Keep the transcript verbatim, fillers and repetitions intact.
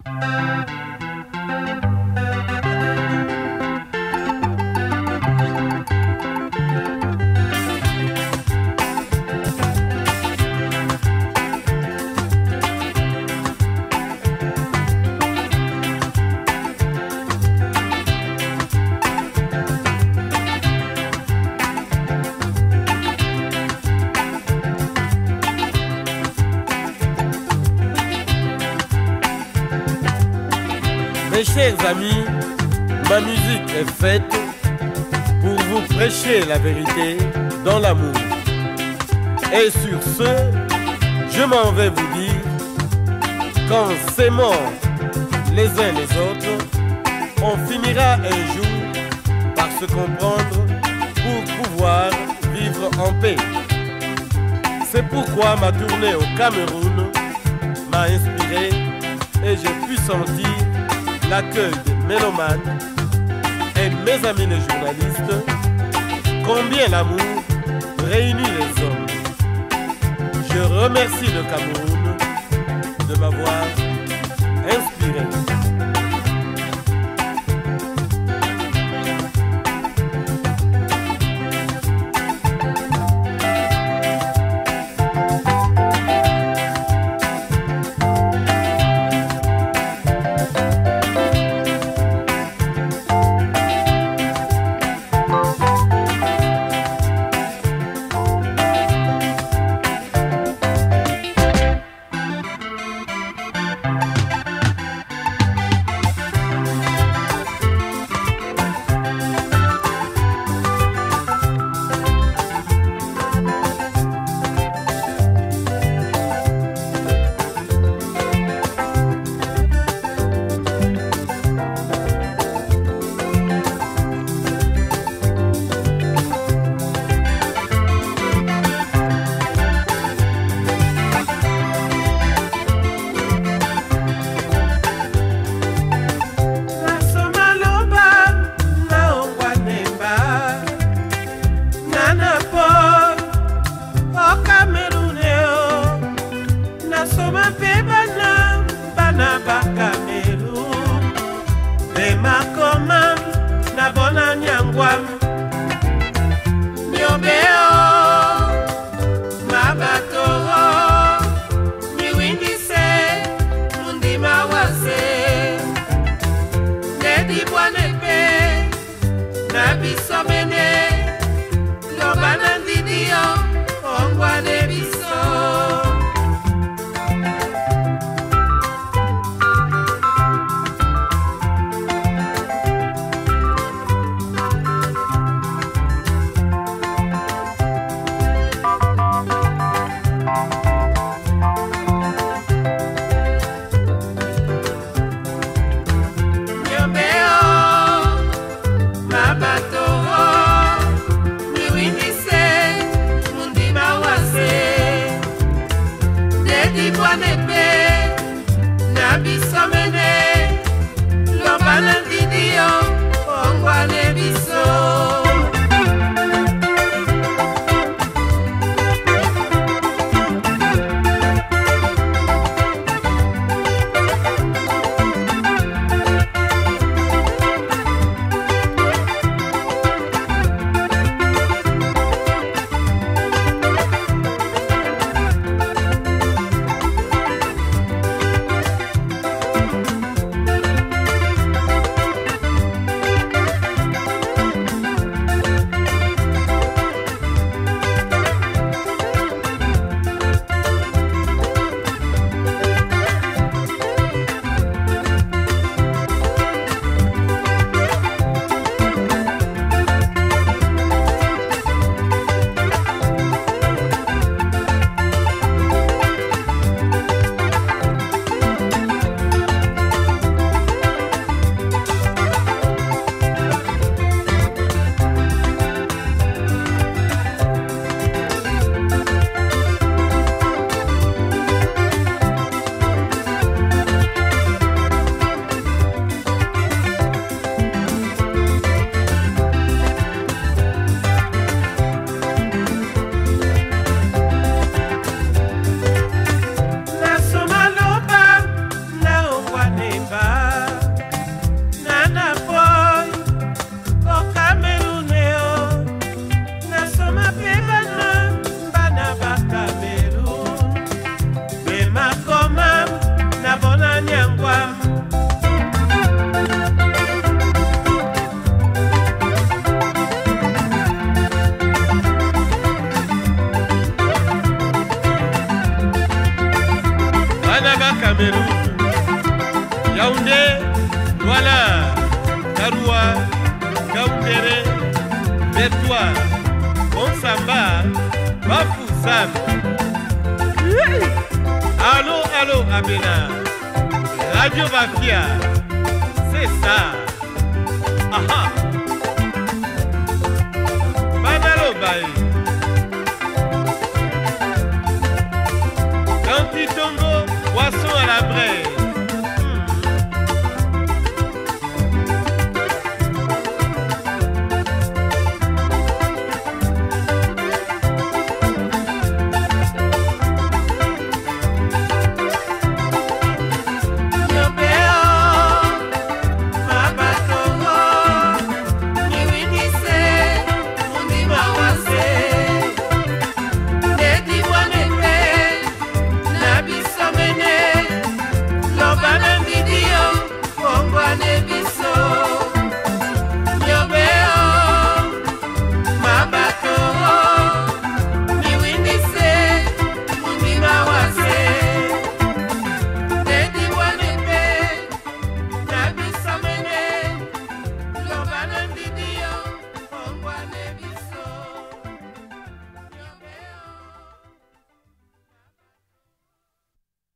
Mes chers amis, ma musique est faite pour vous prêcher la vérité dans l'amour. Et sur ce, je m'en vais vous dire, quand s'aimant les uns les autres, on finira un jour par se comprendre pour pouvoir vivre en paix. C'est pourquoi ma tournée au Cameroun m'a inspiré et j'ai pu sentir l'accueil des mélomanes et mes amis les journalistes, combien l'amour réunit les hommes. Je remercie le Cameroun de m'avoir inspiré. Kaoundé, Douala, Karoua, Kaoundéré, Bertois, Bonsamba, Bafoussam. Allô, allô, Abena, Radio Bafia, c'est ça. Aha. Banalo Baye. Cantitongo, poisson à la braise.